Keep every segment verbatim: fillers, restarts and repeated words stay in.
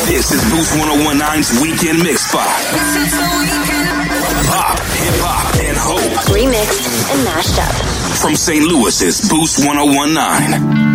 This is Boost ten nine's Weekend Mix Spot. Pop, hip-hop, and hope. Remixed and mashed up. From Saint Louis's Boost ten nineteen.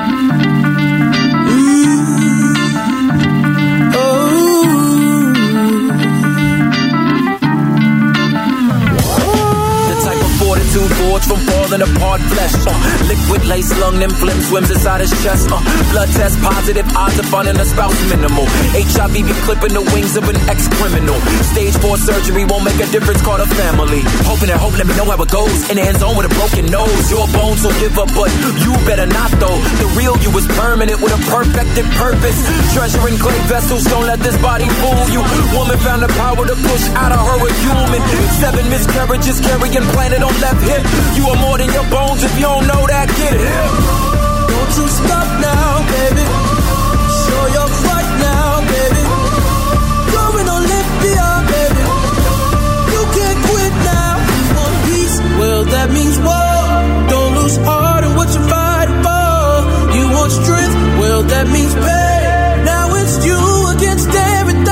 Two boards from falling apart flesh. Uh, liquid lace lung and phlegm swims inside his chest. Uh, blood test positive, odds of finding a spouse minimal. H I V be clipping the wings of an ex-criminal. Stage four surgery won't make a difference, call the family. Hoping and hope, let me know how it goes. In the end zone with a broken nose. Your bones will give up, but you better not though. The real you is permanent with a perfected purpose. Treasure in clay vessels, don't let this body fool you. Woman found the power to push out of her a human. Seven miscarriages carrying planet on left hip. You are more than your bones. If you don't know that, get it. Don't you stop now, baby. Show your fight now, baby. Going Olympia, baby. You can't quit now. You want peace? Well, that means war. Don't lose heart in what you're fighting for. You want strength? Well, that means pain. Now it's you against everything.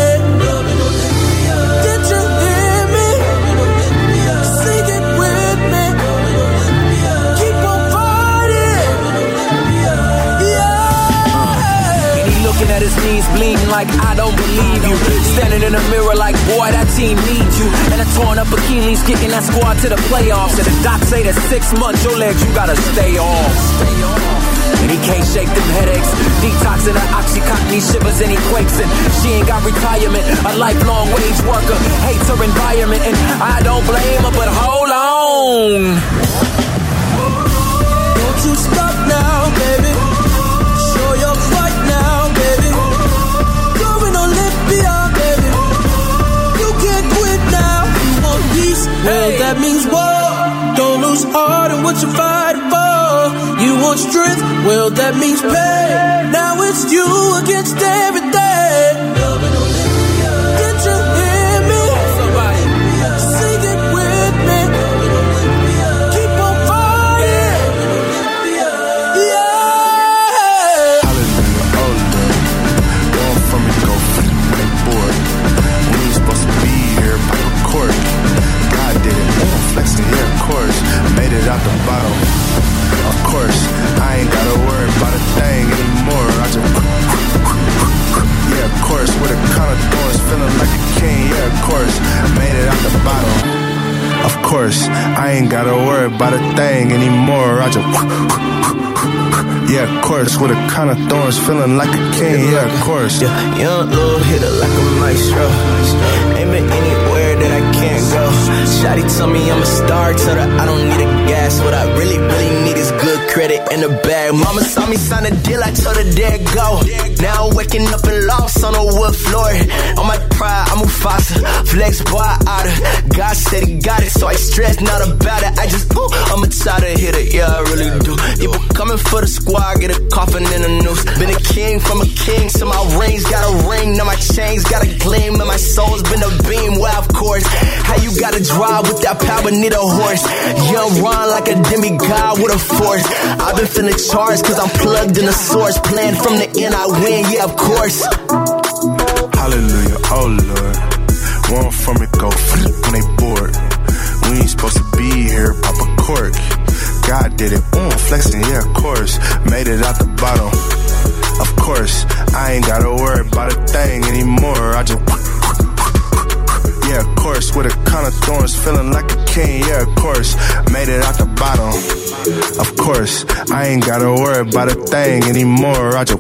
At his knees bleeding like I don't believe you. Standing in the mirror like, boy, that team needs you. And a torn up Achilles kicking that squad to the playoffs. And the doc say that six months your legs you gotta stay off. And he can't shake them headaches. Detoxing the Oxycontin, he shivers and he quakes. And she ain't got retirement. A lifelong wage worker hates her environment. And I don't blame her, but hold on. Don't you stop now, baby. Show your fight now, baby. Going Olympia, baby. You can't quit now. You want peace? Well, that means war. Don't lose heart in what you're fighting for. You want strength? Well, that means pain. Now it's you against everything. Did you hear me? Sing it with me. Keep on fighting. Yeah. Flexing, yeah, of course, made it out the bottom. Of course, I ain't gotta worry about a thing anymore. I just, yeah, of course, with a kind of thorns, feeling like a king. Yeah, of course, made it out the bottom. Of course, I ain't gotta worry about a thing anymore. I just, yeah, of course, with a kind of thorns, feeling like a king. Yeah, of course. Yeah, young little hitter like a maestro. Aiming anywhere that I can't go. Shawty told me I'm a star, told her I don't need a gas. What I really, really need is good credit in the bag. Mama saw me sign a deal, I told her there it go. Now I'm waking up in lost on a wood floor. On my pride, I'm Mufasa, flex boy out of. God said he got it, so I stress not about it. I just, ooh, I'm a tired hitter, yeah, I really do. People coming for the squad, get a coffin and a noose. Been a king from a king, so my rings got a ring. Now my chains got a gleam, and my soul's been a beam. Well, of course, how you gotta drive with that power, need a horse. Young Ron like a demigod with a force. I've been feeling charged cause I'm plugged in the source. Playing from the end, I win, yeah, of course. Hallelujah, oh Lord. One from it go when they bored. We ain't supposed to be here, pop a cork. God did it, mm, flexing, yeah, of course. Made it out the bottom. Of course, I ain't gotta worry about a thing anymore. I just, yeah, of course, with a kind of thorns, feeling like a king. Yeah, of course, made it out the bottom. Of course, I ain't gotta worry about a thing anymore. I just,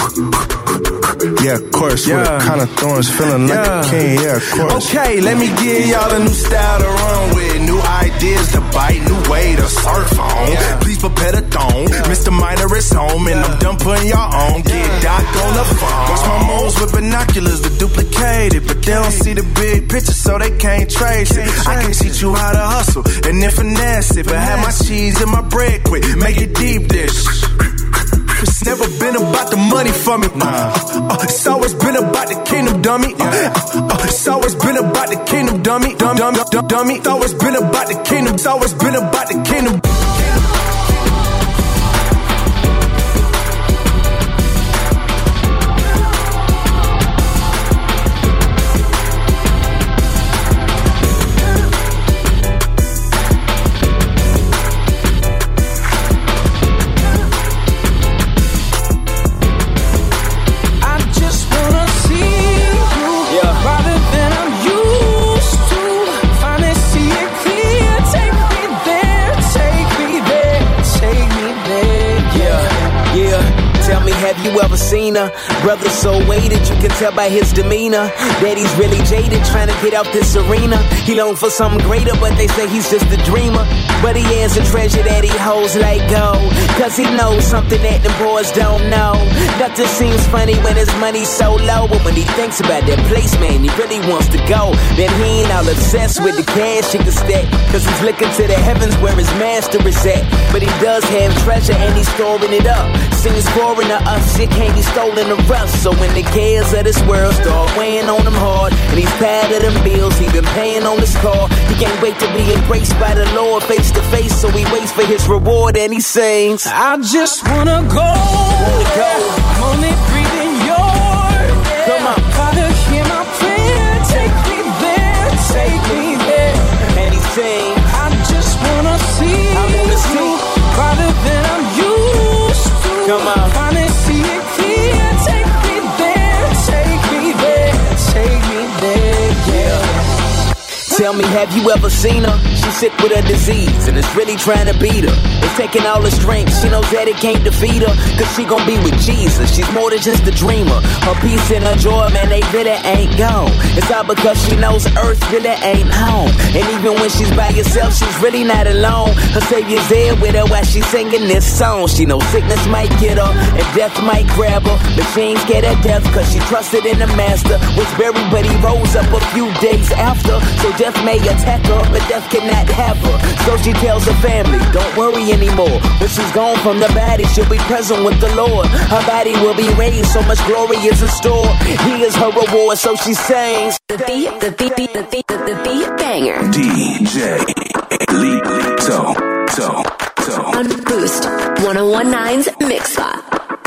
yeah, of course, yeah. With a kind of thorns, feeling like yeah. a king. Yeah, of course. Okay, let me give y'all a new style to run with, new ideas to bite, new way to surf on. Yeah. Please prepare the throne. Mister Minor is home, and I'm done putting y'all on. Get Doc on the phone. Watch my moves with binoculars to duplicate it, but they don't see the big picture, so they can't trace it. I can teach you how to hustle and then finesse it, but have my cheese and my bread quick, make it deep dish. It's never been about the money for me. Uh, uh, uh, it's always been about the kingdom, dummy. Uh, uh, uh, it's always been about the kingdom, dummy. Dumb, dumb, dumb, dummy. It's always been about the kingdom. It's always been about the kingdom. have you ever seen her? Brother so weighted, you can tell by his demeanor that he's really jaded, trying to get out this arena. He longed for something greater, but they say he's just a dreamer. But he has a treasure that he holds like gold, cause he knows something that the boys don't know. Nothing seems funny when his money's so low, but when he thinks about that place, man, he really wants to go. Then he ain't all obsessed with the cash he can stack, cause he's looking to the heavens where his master is at. But he does have treasure and he's storing it up. Seems foreign to us, it can't be stolen to us. So when the cares of this world start weighing on him hard, and he's tired of them bills he been paying on his car, he can't wait to be embraced by the Lord face to face. So he waits for his reward and he sings, I just wanna go, wanna go. I'm only breathing yours. Come on. Father, hear my prayer, take me there, take me there. And he sings, I just wanna see, I wanna see you farther than I'm used to. Come on. Finally see it clear, take me there, take me there, take me there, yeah. Tell me, have you ever seen her? She's sick with a disease and it's really trying to beat her. It's taking all her strength, she knows that it can't defeat her, cause she gon' be with Jesus, she's more than just a dreamer. Her peace and her joy, man, they really ain't gone. It's all because she knows earth really ain't home. And even when she's by herself, she's really not alone. Her Savior's there with her while she's singing this song. She knows sickness might get her and death might grab her, but she ain't scared of death cause she trusted in the Master. Was buried but he rose up a few days after, so death may attack her, but death cannot have her. So she tells her family, don't worry anymore. When she's gone from the body, she'll be present with the Lord. Her body will be raised, so much glory is in store. He is her reward, so she sings. The beat, the beat, beat, the beat, the, the beat banger. D J Lito, to, to. On Boost ten nine's Mix Spot.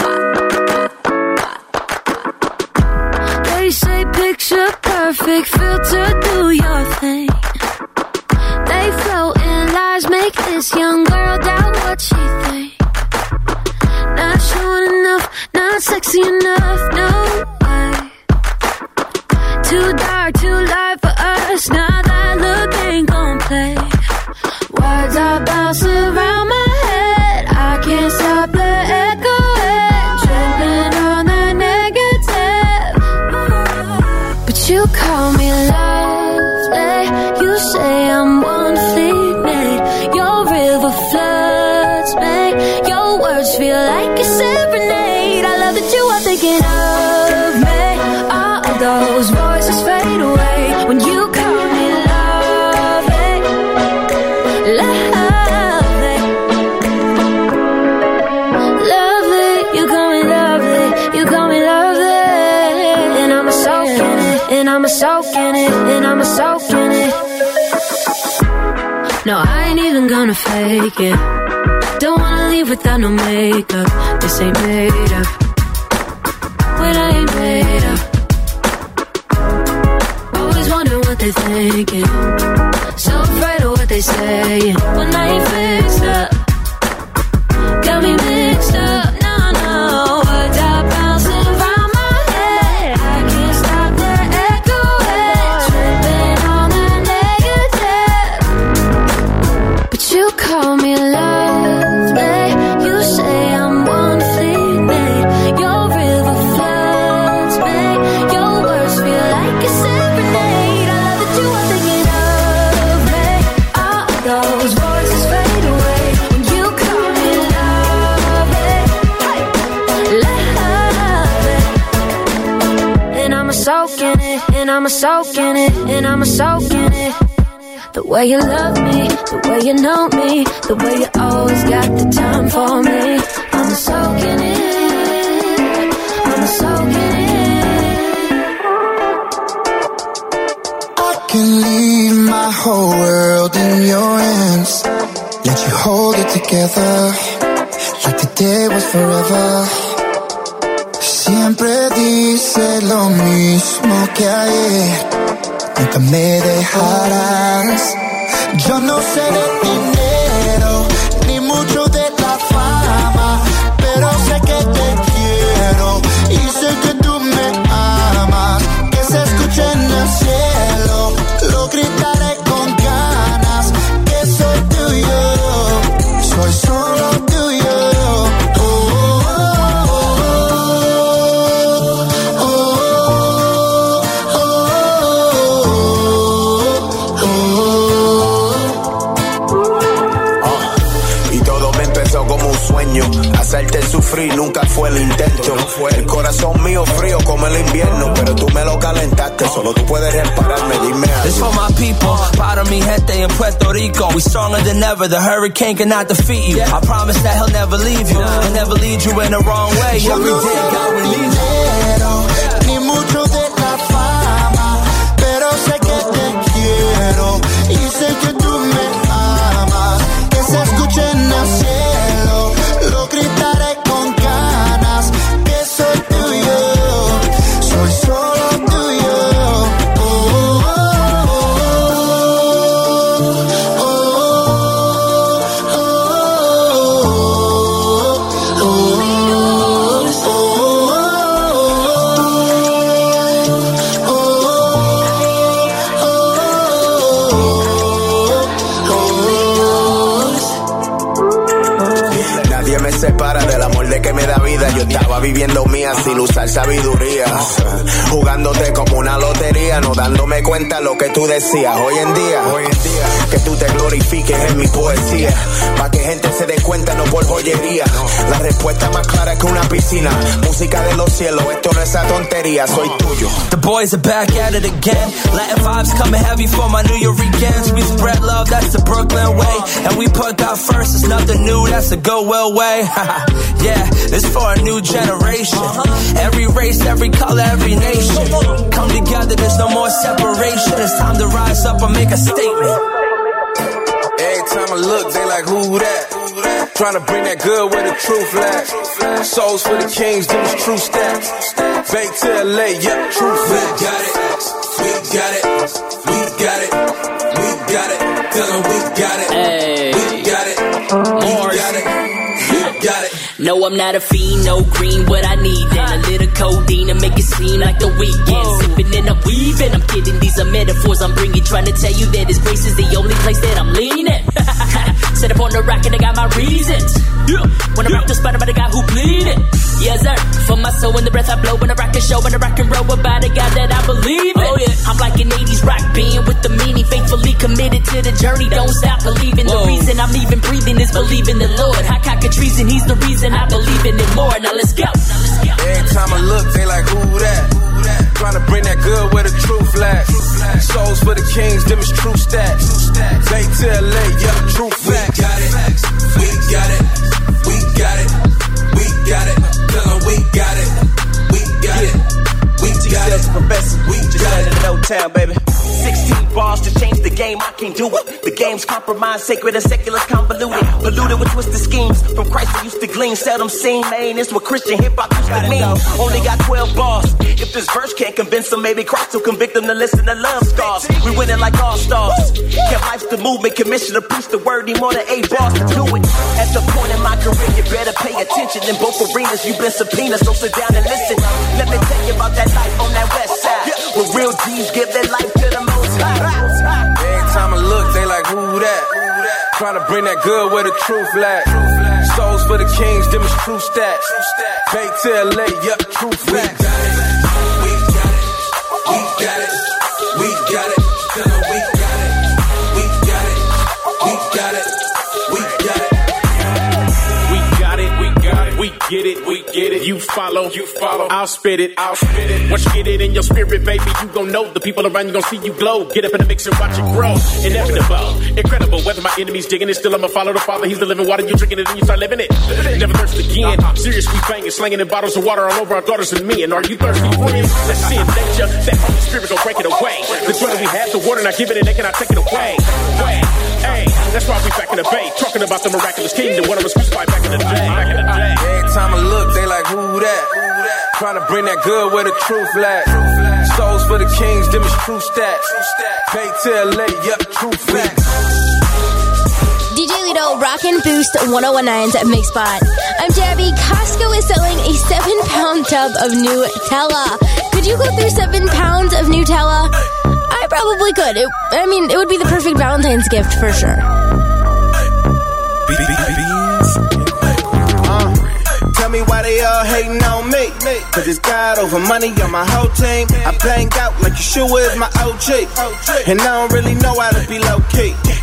They say picture perfect, filter, do your thing. They float in lies, make this young girl doubt what she thinks. Not showing enough, not sexy enough, no way. Too dark, too light for us, now that look ain't gon' play. Words are bouncing around my head, I can't stop the echoing, tripping on the negative. But you call me lovely, you say I'm one fleet made. Your river floods me, your words feel like a serenade. I love that you are thinking of me. All of those voices fade away when you call me lovely, lovely, lovely. You call me lovely, you call me lovely, and I'm a soak in it, and I'm a soak in it, and I'm a soak in it. No, I ain't even gonna fake it. Don't wanna leave without no makeup. This ain't made up. When I ain't made up. Always wondering what they thinking. So afraid of what they saying. When I ain't fixed up. Got me mixed up. No, no. Words are bouncing around my head. I can't stop the echoing. Tripping on the negative. But you call me lovely, you say I'm one fleet made. Your river floods me, your words feel like a serenade. I love that you are thinking of me. All of those voices fade away when you call me lovely, lovely. And I'm a soak in it, and I'm a soak in it, and I'm a soak in it. The way you love me, the way you know me, the way you always got the time for me. I'm a soak in it, I'm a soak in it. I can leave my whole world in your hands. Let you hold it together, like the day was forever. Siempre dice lo mismo que ayer. Nunca me dejarás. Yo no sé de dinero, ni mucho de la fama, pero sé que te quiero y sé que tú me amas. Que se escuche en el cielo, lo gritaré con ganas. Que soy tuyo, soy solo tuyo. Oh, oh, oh, oh. nunca fue el intento. El corazón mío frío como el invierno, pero tú me lo calentaste, solo tú puedes repararme, dime algo. This for my people, para mi gente in Puerto Rico. We stronger than ever, the hurricane cannot defeat you. I promise that he'll never leave you, he'll never lead you in the wrong way. Every day God will lead you. Ni mucho de la fama, pero sé que te quiero y sé que tú me amas. Que se escuche en el cielo, lo gritaré con ganas. Que soy tuyo, soy solo tuyo. Oh, oh, oh, oh, oh, oh, oh. Separa del amor de que me da vida. Yo estaba viviendo mía sin usar sabiduría, jugándote como una lotería, no dándome cuenta lo que tú decías. Hoy en día, hoy en día, que tú te glorifiques en mi poesía, pa' que gente se dé cuenta, no por joyería. La respuesta más clara que una piscina, música de los cielos, esto no es esa tontería, soy tuyo. The boys are back at it again, Latin vibes coming heavy for my New Yorkers. We spread love, that's the Brooklyn way, and we put God first, it's nothing new, that's the go well way. Yeah, this for a new generation. Every race, every color, every nation. Come together, there's no more separation. It's time to rise up and make a statement. Every time I look, they like, who that? Trying to bring that good where the truth lies. Souls for the kings, these true stats. Bay to L A, yep, truth. We got it, we got it, we got it, we got it. Tell them we got it, hey. We got it, we got it. No, I'm not a fiend, no green, what I need then a little codeine to make it seem like the weekend. Sipping and I'm weaving, I'm kidding, these are metaphors I'm bringing. Trying to tell you that this grace is the only place that I'm leaning. Set up on the rock and I got my reasons. When I rock the spot, I'm the guy who bleeding. Yes, sir, for my soul and the breath I blow when I rock the show and I rock and roll about a guy that I believe in. Oh, yeah. I'm like an eighties rock band with the meaning, faithfully committed to the journey. Don't stop believing. Whoa. The reason I'm even breathing is believing the Lord. High cock and treason, he's the reason I believe in it more. Now let's go. Now let's go. Every time I look, they like, who that? Trying to bring that good where the truth lies. Souls for the kings, them is true stats. Bay to L A, yup, true facts. We got it, we got it, we got it, we got it. Tell them we got it, we got it, we got it. Professor, we just got it in O-Town, baby. sixteen bars to change the game, I can't do it. The game's compromised, sacred and secular convoluted. Polluted with twisted schemes, from Christ we used to glean. Seldom seen, man, it's what Christian hip-hop used to mean. Only got twelve bars, if this verse can't convince them, maybe Christ will convict them to listen to love scars. We winning like all-stars, kept life's the movement, commission to preach the word, need more than eight bars to do it. At the point in my career, you better pay attention. In both arenas, you've been subpoenaed, so sit down and listen. Let me tell you about that life on that west side, where real G's give their life to the most high. Every time I look, they like, who that? Trying to bring that good where the truth lies. Souls for the kings, them is true stats. Bay to L A, yup, true facts. We got it, we got it, we got it, we got it. Tell them we got it, we got it, we got it, we got it. We got it, we got it, we get it, we get it. You follow, you follow. I'll spit it, I'll spit it. Once you get it in your spirit, baby, you gon' know. The people around you gon' see you glow. Get up in the mix and watch it grow. Inevitable, incredible. Whether my enemies digging it, still I'ma follow the Father. He's the living water. You drinking it and you start living it. Never thirst again. Serious, we banging, slanging in bottles of water all over our daughters and me. And are you thirsty, friends? Let's see in nature. That Holy Spirit gon' break it away. The joy that we have, the water, not giving it, they cannot take it away. Hey, hey, that's why we back in the Bay, talking about the miraculous kingdom. One of us crucified back in the day. Back in the day. Every time I look, they like, who that? Trying to bring that good where the truth lies. Souls for the kings, them is true stats. Bay to L A, yup, true facts. D J Lito, Rock and Boost one oh one nine's Mix Spot. I'm Jabby. Costco is selling a seven pound tub of Nutella. Could you go through seven pounds of Nutella? I probably could. It, I mean, it would be the perfect Valentine's gift for sure. Tell me why they all hating on me. Cause it's God over money on my whole team. I bang out like Yeshua is my O G. And I don't really know how to be low key.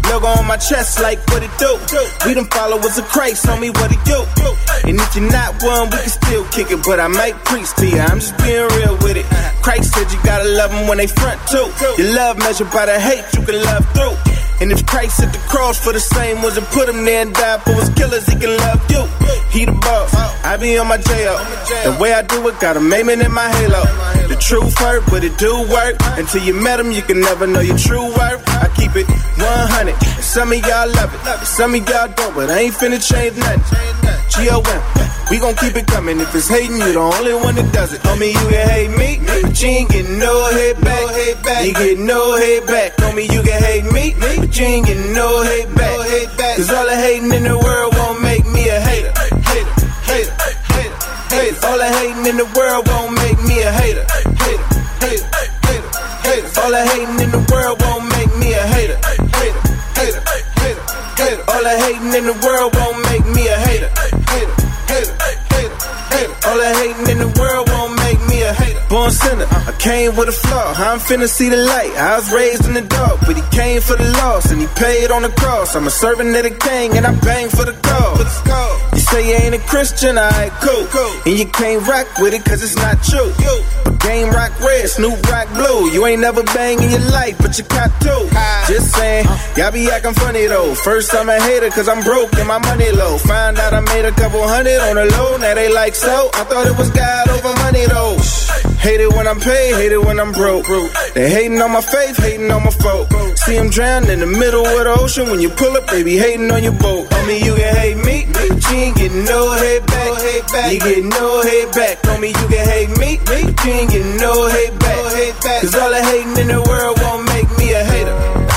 Logo on my chest like what it do. We them followers of Christ, on me what it do. And if you're not one, we can still kick it, but I might preach to you. I'm just being real with it. Christ said you gotta love them when they front too. Your love measured by the hate you can love through. And if Christ at the cross for the same ones and put him there and died for his killers, he can love you. He the boss, I be on my J O. The way I do it, got a maiming in my halo. The truth hurt, but it do work. Until you met him, you can never know your true worth. I keep it one hundred. Some of y'all love it, some of y'all don't, but I ain't finna change nothing. G O M, we gon' keep it coming. If it's hating, you the only one that does it. Homie, you can hate me, but you ain't getting no hate back. You get no hate back. Homie, you can hate me, but you ain't getting no hate back. Cause all the hating in the world won't make me a hater. Hater, hater, hater, hater. All the hating in the world won't make me a hater. Hater, hater, hater, hater. All the hating in the world won't make me a hater. Hater, hater, hater, hater. All the hating in the world won't make me a hater. Hater, hater, hater, hater. All the hating in the world won't make me a hater. Born sinner, I came with a flaw. I'm finna see the light. I was raised in the dark, but he came for the loss and he paid on the cross. I'm a servant of the king and I bang for the cause. You say you ain't a Christian, alright, cool. And you can't rock with it cause it's not true. But Game Rock red, Snoop Rock blue. You ain't never bang in your life, but you caught two. Just saying, y'all be acting funny though. First I'm a hater cause I'm broke and my money low. Find out I made a couple hundred on the low. Now they like so. I thought it was God over money though. Hate it when I'm paid, hate it when I'm broke. They hating on my faith, hating on my folk. See them drown in the middle of the ocean. When you pull up, they be hating on your boat. Homie, you can hate me, but you ain't getting no hate back. You get no hate back. Homie, you can hate me, but you ain't getting no hate back. Cause all the hating in the world won't make me a hater.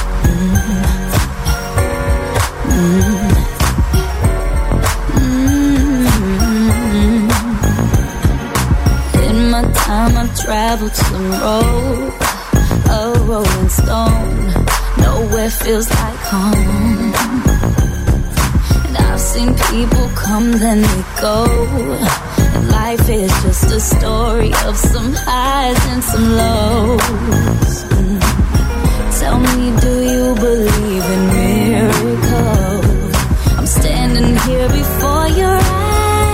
Time I've traveled some road, a rolling stone. Nowhere feels like home. And I've seen people come, then they go. And life is just a story of some highs and some lows. Mm. Tell me, do you believe in miracles? I'm standing here before your eyes.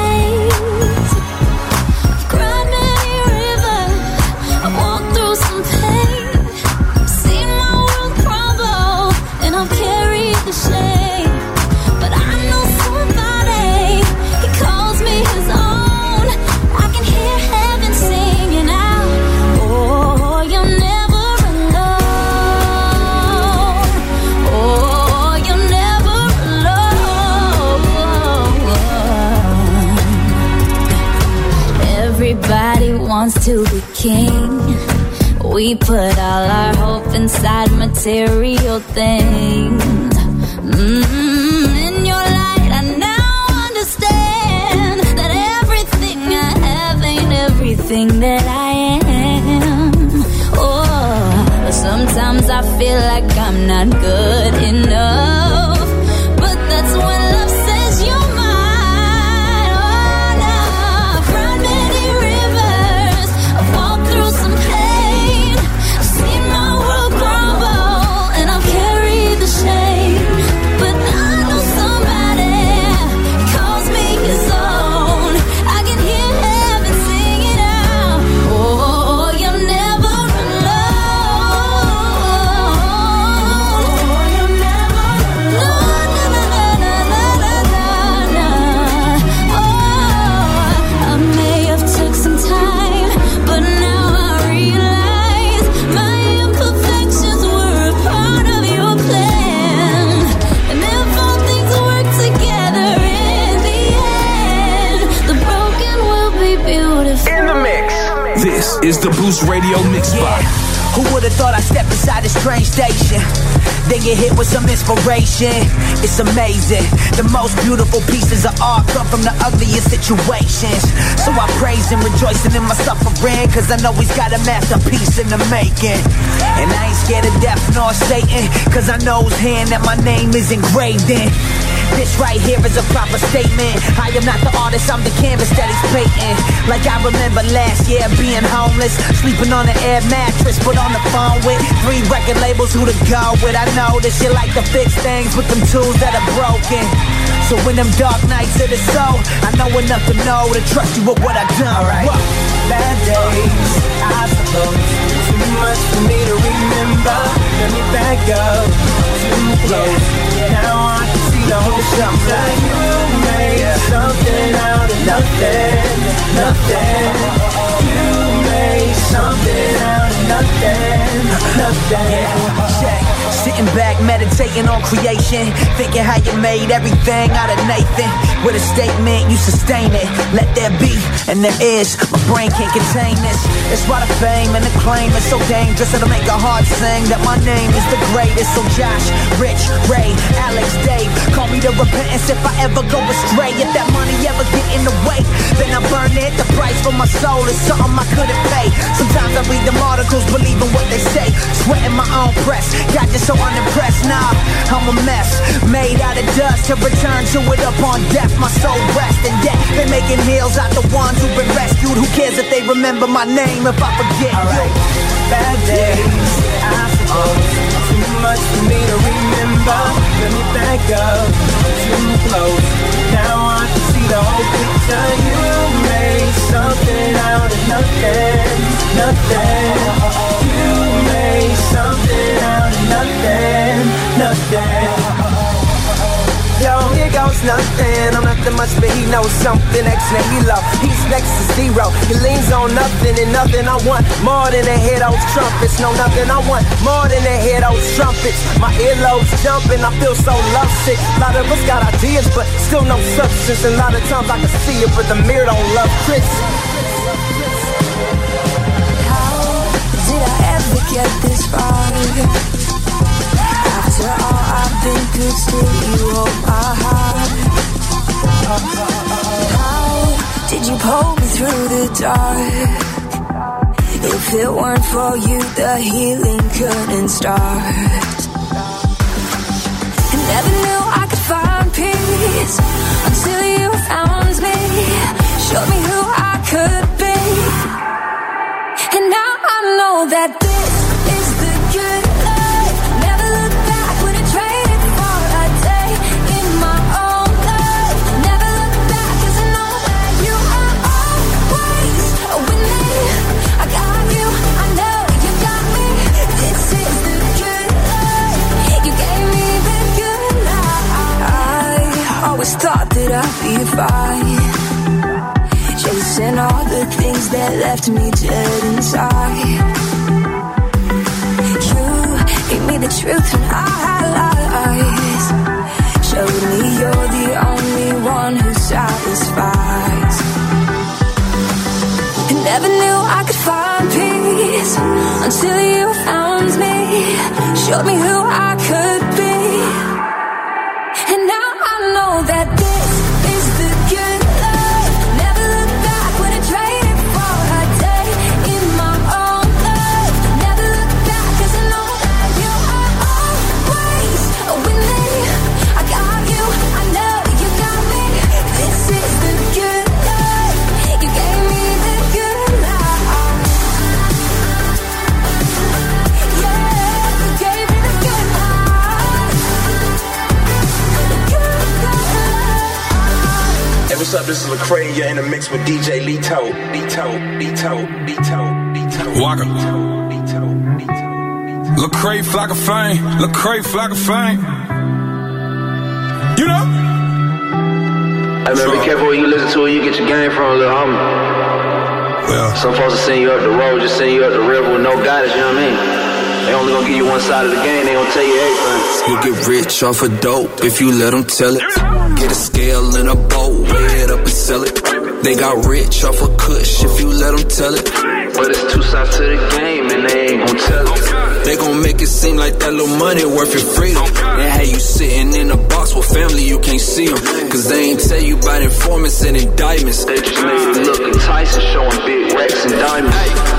Wants to be king. We put all our hope inside material things. Mm-hmm. In your light I now understand that everything I have ain't everything that I am. Oh, but sometimes I feel like I'm not good enough. But that's when love says you're mine. Is the Boost Radio Mix Spot. Who would've thought I'd step inside this strange station? Then get hit with some inspiration. It's amazing. The most beautiful pieces of art come from the ugliest situations. So I praise and rejoicing in my suffering, cause I know he's got a masterpiece in the making. And I ain't scared of death nor Satan, cause I know his hand that my name is engraved in. This right here is a proper statement. I am not the artist, I'm the canvas that he's painting. Like I remember last year being homeless, sleeping on an air mattress, but on the phone with three record labels, who to go with. I know that you like to fix things with them tools that are broken. So when them dark nights hit the soul, I know enough to know to trust you with what I've done. Alright. Bad days, I suppose. Too much for me to remember. Let me back up, too close. Now I can see the whole something. You made something out of nothing, nothing. You made something out of nothing, nothing. Check. Sitting back, meditating on creation, thinking how you made everything out of Nathan. With a statement, you sustain it. Let there be, and there is. My brain can't contain this. That's why the fame and the claim is so dangerous. It'll make a heart sing that my name is the greatest. So Josh, Rich, Ray, Alex, Dave, call me the repentance if I ever go astray. If that money ever get in the way, then I burn it. The price for my soul is something I couldn't pay. Sometimes I read them articles, believing what they say. Sweating my own press, got this so unimpressed. Nah, I'm a mess, made out of dust. To return to it upon death, my soul rests. And yet, they making heals out the ones who've been rescued. Who cares if they remember my name if I forget? Alright, bad days, I suppose. Too much for me to remember. Let me back up, too close. Now I can see the whole picture. You made something out of nothing, nothing. You made something out of nothing, nothing. Yo, here goes nothing. I'm nothing much, but he knows something. X and he low, he's next to zero. He leans on nothing and nothing. I want more than to hear those trumpets. No, nothing. I want more than to hear those trumpets. My earlobes jumping, I feel so lovesick. A lot of us got ideas, but still no substance. And a lot of times I can see it, but the mirror don't love Chris. How did I ever get this far? After all I've been through, still you hold my heart. How did you pull me through the dark? If it weren't for you, the healing couldn't start. I never knew I could find peace until you found me, showed me who I could be. And now I know that this is the good life. Never look back when I traded for a day in my own life. Never look back 'cause I know that you are always with me. I got you, I know you got me. This is the good life. You gave me the good life. I always thought that I'd be fine, chasing all the things that left me dead inside. You gave me the truth when I had lies, showed me you're the only one who satisfies. I never knew I could find peace until you found me, showed me who I could be. And now I know that this is the good life. Never look back when I traded for a day in my own life. Never look back 'cause I know that you are always with me. I got you, I know you got me. This is the good life. You gave me the good life. Yeah, you gave me the good life. The good life. Hey, what's up? This is Lecrae. You're in the mix with D J Lito. Lito, Lito, Lito, Lito. Waka. Lecrae, flock of fame. Lecrae, flock of fame. You know? Hey man, be careful what you listen to, where you get your game from, little homie. Well, some folks will send you up the road, just send you up the river with no guidance, you know what I mean? They only gonna give you one side of the game, they gonna tell you everything. You get rich off of dope if you let them tell it. Get a scale and a boat, weigh it up and sell it. They got rich off of kush if you let them tell it. But it's two sides to the game and they ain't gon' tell it. They gon' make it seem like that little money worth your freedom. And how you sitting in a box with family, you can't see them. Cause they ain't tell you about informants and indictments. They just make it look enticing, showing big racks and diamonds. Hey, what a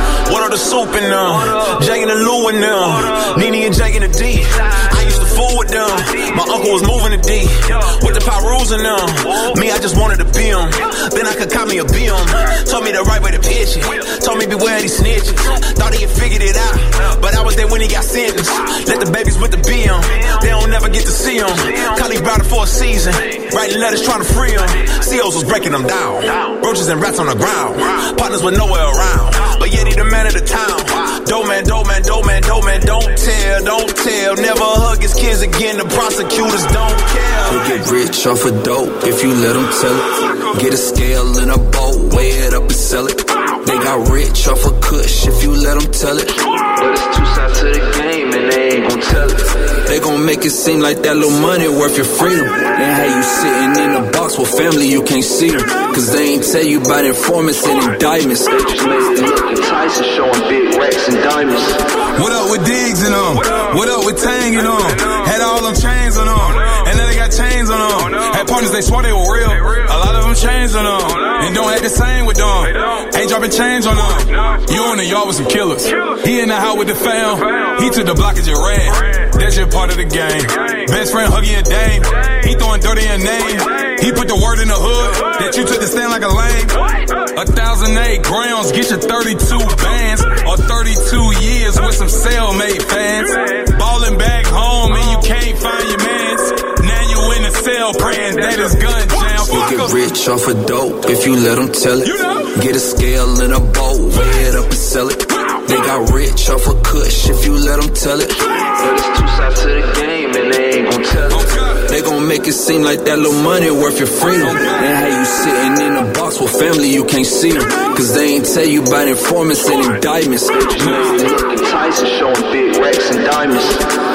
Order the soup and them. Jay and the Lou and them. Nene and Jay and the D. I used to fool with them. My uncle was moving to D. With the Pyrus and them. Me, I just wanted to be them. Then I could call me a B M. Told me the right way to pitch it. Told me beware these snitches. Thought he had figured it out. But I was there when he got sentenced. Let the babies with the B M. They don't never get to see him. Cali brought it for a season. Writing letters trying to free him. C Os was breaking them down. Roaches and rats on the ground. Partners were nowhere around. But yet he the man of the town. Dope man, dope man, dope man, dope man. Don't tell, don't tell. Never hug his kids again. The prosecutors don't care. You get rich off of dope if you let them tell it. Get a scale and a boat, weigh it up and sell it. They got rich off of kush if you let them tell it. But it's two sides to the game and they ain't gon' tell it. They gon' make it seem like that little money worth your freedom. Then how you sitting in a box with family you can't see them. Cause they ain't tell you about informants and indictments. They just made it look enticing, showing big racks and diamonds. What up with Diggs and them? What up with Tang and them? Had all them chains on them. And now they got chains on them. Had partners, they swore they were real. A lot of them chains on them. And don't act the same with them. Ain't dropping change on them. You in the yard with some killers. He in the house with the fam. He took the block and just ran. That's just part of the game. Best friend Huggy and Dame. He throwing dirty in name. He put the word in the hood that you took the stand like a lame. A thousand eight grams, get your thirty-two bands. Or thirty-two years with some cellmate fans. Ballin' back home and you can't find your mans. Now you in the cell praying that is gun jam. You get rich off of dope if you let them tell it. Get a scale and a boat, weigh it up and sell it. They got rich off of kush if you let them tell it. But it's two sides to the game and they ain't gon' tell it. They gon' make it seem like that little money worth your freedom. And how you sitting in a box with family you can't see them. Cause they ain't tell you about informants and indictments. They just made it look enticing, showing big racks and diamonds.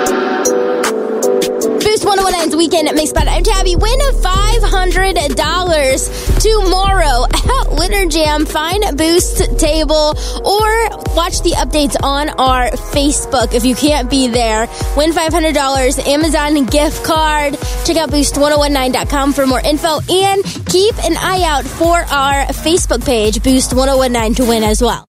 Boost one oh one nine's Weekend Mix Spot. I'm Tabby. Win five hundred dollars tomorrow at Winter Jam. Find Boost Table or watch the updates on our Facebook if you can't be there. Win five hundred dollars Amazon gift card. Check out boost ten nineteen dot com for more info and keep an eye out for our Facebook page, Boost ten nineteen, to win as well.